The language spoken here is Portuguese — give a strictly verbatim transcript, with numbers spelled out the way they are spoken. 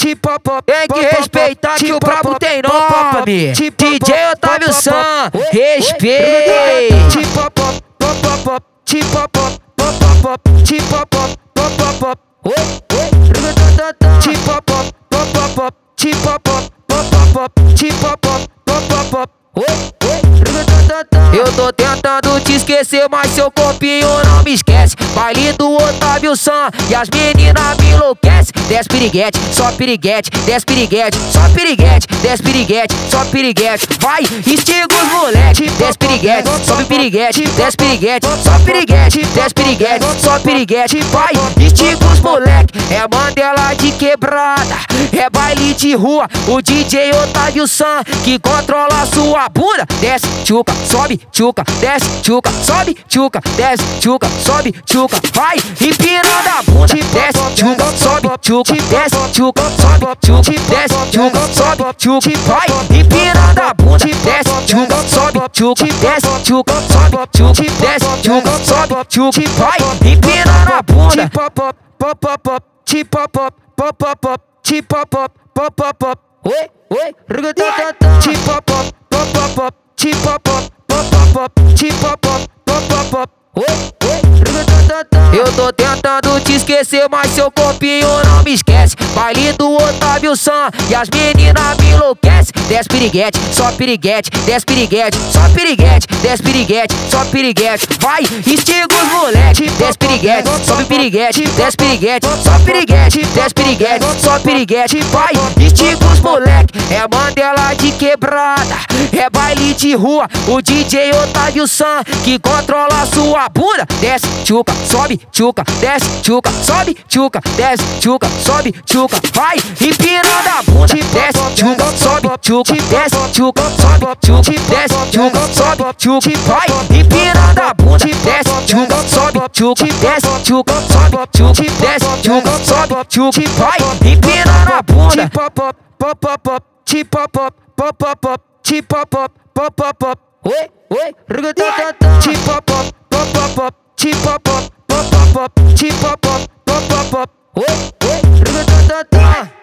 Tem que respeitar que o brabo tem nome. D J Otávio Sam, respeite. Eu tô tentando te esquecer, mas seu corpinho não me esquece. Baile do Otávio Sam e as meninas me enlouquecem. Desce piriguete, só piriguete, desce piriguete, só piriguete, desce piriguete, só piriguete. Vai, estiga os moleque, desce piriguete, sobe piriguete, desce piriguete, só piriguete, desce piriguete, só piriguete. Vai, estiga os moleque, é Mandela de quebrada, é baile de rua. O D J Otávio Sam que controla a sua bunda. Desce, tchuca, sobe, tchuca, desce, tchuca, sobe, tchuca, desce, tchuca, sobe, tchuca. Vai, empinando a bunda, desce, tchuca, sobe, tchuca, desce, tchuca, sobe, tchuca, desce, tchuca, sobe, tchuca. Vai, empinando a bunda, desce, tchuca, sobe, tchuca, desce, tchuca, sobe, tchuca, desce, tchuca, sobe, tchuca. Vai, empinando a bunda. Oi, oi, eu tô tentando te esquecer, mas seu corpinho não me esquece. Baile do Otávio Sam e as meninas me enlouquecem. Desce piriguete, só piriguete, desce piriguete, só piriguete, desce piriguete, só piriguete. Vai, estiga os moleque, desce piriguete, sobe piriguete, desce piriguete, só piriguete, desce piriguete, só piriguete. Vai, estiga os moleque, é Mandela de quebrada, é baile de rua. O D J Otávio Sam que controla a sua bunda. Desce, tchuca, sobe, tchuca, desce, tchuca, sobe, tchuca, desce, tchuca, sobe, tchuca. Vai, empinando a bunda, desce, tchuca, sobe, tchuca, desce, tchuca, sobe, tchuca, desce, tchuca, sobe, tchuca. Vai, empinando a bunda, desce, tchuca, sobe, tchuca, desce, tchuca, sobe, tchuca, desce, tchuca, sobe, tchuca. Vai, empinando a bunda. Oi, oi, oi, oi,